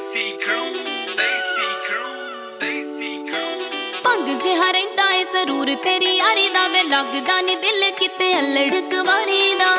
ਭੰਗ ਜਿਹਾ ਰਹਿੰਦਾ ਏ ਜ਼ਰੂਰ ਤੇਰੀ ਯਾਰੀ ਦਾ ਵੇ ਲੱਗਦਾ ਨੀ ਦਿਲ ਕਿਤੇ ਅਲੜ ਕੁਵਾਰੀ ਦਾ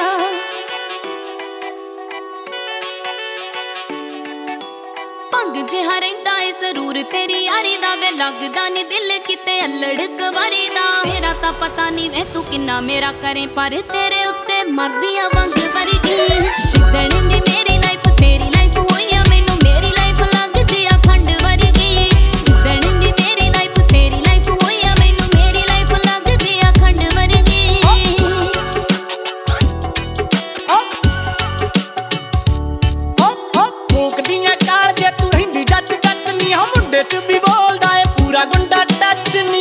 ਭੰਗ ਜਿਹਾ ਰਹਿੰਦਾ ਏ ਜ਼ਰੂਰ ਤੇਰੀ ਯਾਰੀ ਦਾ ਵੇ ਲੱਗਦਾ ਨੀ ਦਿਲ ਕਿਤੇ ਅਲੜ ਕੁਵਾਰੀ ਦਾ ਮੇਰਾ ਤਾਂ ਪਤਾ ਨੀ ਵੇ ਤੂੰ ਕਿੰਨਾ ਮੇਰਾ ਕਰੇ ਪਰ ਤੇਰੇ ਉੱਤੇ ਮਰਦੀ ਆ ਵੰਗ ਵਰਗੀ ਜਿੱਦਣ ਦੀ ਮੇਰੀ ਲਾਈਫ ਤੇਰੀ ਲਾਈਫ ਹੋਈ ਆ ਮੈਨੂੰ ਮੇਰੀ ਲਾਈਫ ਲੱਗਦੀ ਆ ਖੰਡ ਵਰਗੀ ਜਿੱਦਣ ਦੀ ਮੇਰੀ ਲਾਈਫ ਤੇਰੀ ਲਾਈਫ ਹੋਈ ਆ ਮੈਨੂੰ ਮੇਰੀ ਲਾਈਫ ਲੱਗਦੀ ਆ ਖੰਡ ਵਰਗੀ ਭੋਕਦੀਆਂ ਕਾਲ ਜੇ ਤੂੰ ਰਹਿੰਦੀ ਜੱਟ ਜੱਟ ਨੀ ਹਾਂ ਮੁੰਡੇ ਚ ਵੀ ਬੋਲਦਾ ਏ ਪੂਰਾ ਗੁੰਡਾ ਟੱਚ ਨੀ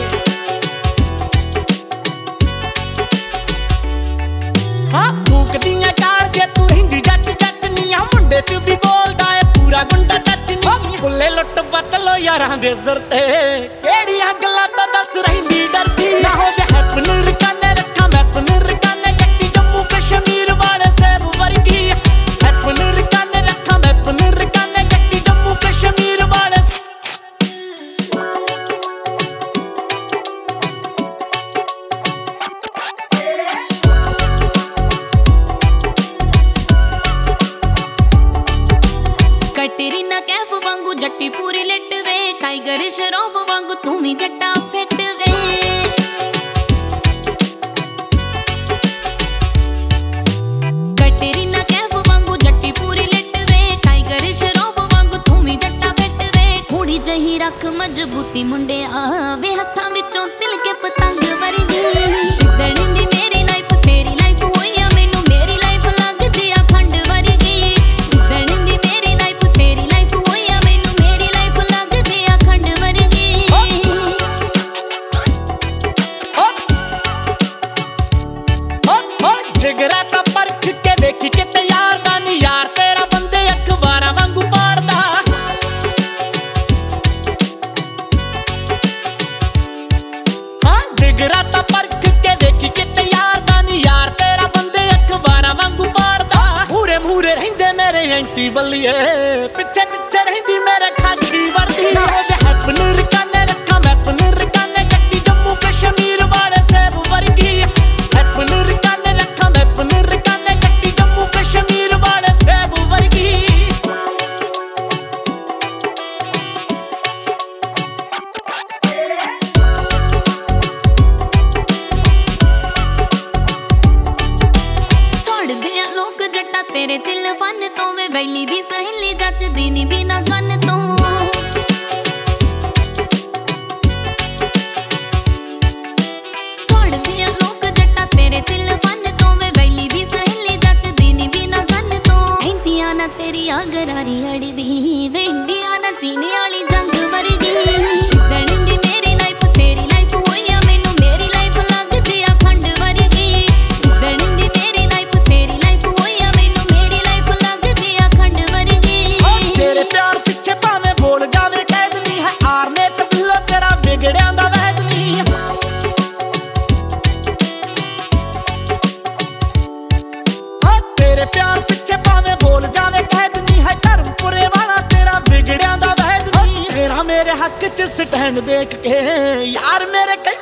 ਹਾਂ ਭੋਕਦੀਆਂ ਕਾਲ ਜੇ ਤੂੰ ਰਹਿੰਦੀ ਜੱਟ ਜੱਟ ਨੀ ਹਾਂ ਮੁੰਡੇ ਚ ਵੀ ਬੋਲਦਾ ਏ ਪੂਰਾ ਗੁੰਡਾ ਟੱਚ ਨੀ ਬੁੱਲੇ ਲੁੱਟ ਪੱਟ ਲੋ ਯਾਰਾਂ ਦੇ ਸਿਰ ਤੇ ਕਿਹੜੀਆਂ ਗੱਲਾਂ ਤਾਂ ਦੱਸ ਰਹਿੰਦੀ ਡਰਦੀ ਨਾ ਹੋਵੇ ਹੈਪਨ ਰਕਾਨੇ ਰੱਖਾਂ ਮੈਂ ਪਨ ਰਕਾਨੇ ਕੱਟੀ ਜੰਮੂ ਕਸ਼ਮੀਰ ਵਾਲੇ ਸੇਬ ਵਰਗੀ ਹੈਪਨ ਰਕਾਨੇ ਰੱਖਾਂ ਮੈਂ ਪਨ ਰਕਾਨੇ ਕੱਟੀ ਜੰਮੂ ਕਸ਼ਮੀਰ ਵਾਲੇ ਕਟਰੀਨਾ ਕੈਫ ਵਾਂਗੂ ਜੱਟੀ ਪੂਰੀ ਲਿਟ ਵੇ ਟਾਈਗਰ ਸ਼ਰੋਫ ਵਾਂਗੂ ਤੂੰ ਵੀ ਜੱਟਾ ਫਿੱਟ ਵੇ ਕਟਰੀਨਾ ਕੈਫ ਵਾਂਗੂ ਜੱਟੀ ਪੂਰੀ ਲਿਟ ਵੇ ਟਾਈਗਰ ਸ਼ਰੋਫ ਵਾਂਗੂ ਤੂੰ ਵੀ ਜੱਟਾ ਫਿੱਟ ਵੇ ਥੋੜੀ ਜਹੀ ਰੱਖ ਮਜ਼ਬੂਤੀ ਮੁੰਡਿਆ ਵੇ ਹੱਥਾਂ ਵਿੱਚੋਂ ਤਿਲ ਕੇ ਪਤੰਗ ਵਰਗੀ ਜਿੱਦਣ ਦੀ ਮੇਰੀ ਲਾਈਫ ਤੇਰੀ ਲਾਈਫ ਹੋਈ ਆ ਮੈਨੂੰ ਮੇਰੀ ਲਾਈਫ ਲੱਗਦੀ ਆ ਖੰਡ ਵਰਗੀ ਜਿੱਦਣ ਦੀ ਮੇਰੀ ਲਾਈਫ ਤੇਰੀ ਲਾਈਫ ਹੋਈ ਆ ਮੈਨੂੰ ਮੇਰੀ ਲਾਈਫ ਲੱਗਦੀ ਆ ਖੰਡ ਵਰਗੀ ਜਿਗਰਾ ਤਾਂ ਪਰਖ ਕੇ ਵੇਖੀ ਕਿਤੇ ਯਾਰ ਦਾ ਨੀ ਯਾਰ ਤੇਰਾ ਬੰਦੇ ਅਖਬਾਰਾਂ ਵਾਂਗੂ ਪਾੜਦਾ ਹਾਂ ਜਿਗਰਾ ਤਾਂ ਪਰਖ ਕੇ ਵੇਖੀ ਕਿਤੇ ਯਾਰ ਦਾ ਨੀ ਯਾਰ ਤੇਰਾ ਬੰਦੇ ਅਖਬਾਰਾਂ ਵਾਂਗੂ ਪਾੜਦਾ ਮੂਰੇ ਮੂਰੇ ਰਹਿੰਦੇ ਮੇਰੇ ਐਂਟੀ ਬੱਲੀਏ ਪਿੱਛੇ ਪਿੱਛੇ ਰਹਿੰਦੀ ਮੇਰੇ ਖਾਕੀ ਵਰਦੀ ਨਾ ਹੋਵੇ ਹੈਪਨ ਰਕਾਨੇ ਰੱਖਾਂ ਮੈਂ ਪਨ ਰਕਾਨੇ ਕੱਟੀ ਜੰਮੂ ਕਸ਼ਮੀਰ ਵਾਲੇ ਸੇਬ ਵਰਗੀ ਹੈਪਨ ਰਕਾਨੇ ਰੱਖਾਂ ਮੈਂ ਪਨ ਰਕਾਨੇ ਕੱਟੀ ਜੰਮੂ ਕਸ਼ਮੀਰ ਵਾਲੇ ਸੇਬ ਵਰਗੀ ਸੜਦੇ ਆ ਲੋਕ ਜੱਟਾ ਤੇਰੇ ਚਿੱਲ ਫਨ ਤੋਂ ਵੇ ਵੈਲੀ ਦੀ ਸਹੇਲੀ ਜੱਚਦੀ ਨੀ ਬਿਨਾ ਕੰਨ ਤੋਂ ਸੜਦੇ ਆ ਲੋਕ ਜੱਟਾ ਤੇਰੇ ਚਿੱਲ ਫਨ ਤੋਂ ਵੇ ਵੈਲੀ ਦੀ ਸਹੇਲੀ ਜੱਚਦੀ ਨੀ ਬਿਨਾ ਕੰਨ ਤੋਂ ਐਂਦੀਆਂ ਨਾ ਤੇਰੀਆਂ ਗਰਾਰੀ ਅੜਦੀ ਵੈਂਦੀਆਂ ਨਾ ਚੀਨੀ ਵਾਲੀ ਜੰਗ ਵਰਗੀ ਜਿੱਦਣ ਦੀ ਮੇਰੀ ਲਾਈਫ ਤੇਰੀ ਲਾਈਫ ਹੋਈ ਆ ਮੈਨੂੰ ਮੇਰੀ ਲਾਈਫ ਲੱਗਦੀ ਆ ਖੰਡ ਵਰਗੀ ਜਿੱਦਣ ਦੀ ਮੇਰੀ ਲਾਈਫ ਤੇਰੀ ਲਾਈਫ ਹੋਈ ਆ ਮੈਨੂੰ ਮੇਰੀ ਲਾਈਫ ਲੱਗਦੀ ਆ ਖੰਡ ਵਰਗੀ ਤੇਰੇ ਪਿਆਰ ਪਿੱਛੇ ਭਾਵੇਂ ਬੋਲ ਜਾਵੇ ਕੈਦ ਨਹੀਂ ਹੈ ਆਰਨੇ ਤੇ ਬਿੱਲੋ ਤੇਰਾ ਵਿਗੜਿਆਂ ਦਾ ਵੈਦ ਨਹੀਂ ਤੇਰੇ ਪਿਆਰ ਪਿੱਛੇ ਭਾਵੇਂ ਬੋਲ ਜਾਵੇ ਕੈਦ ਨਹੀਂ ਹੈ ਧਰਮਪੁਰੇ ਵਾਲਾ ਤੇਰਾ ਵਿਗੜਿਆਂ ਦਾ ਵੈਦ ਨਹੀਂ ਤੇਰਾ ਮੇਰੇ ਹੱਕ 'ਚ ਸਟੈਂਡ ਦੇਖ ਕੇ ਯਾਰ ਮੇਰੇ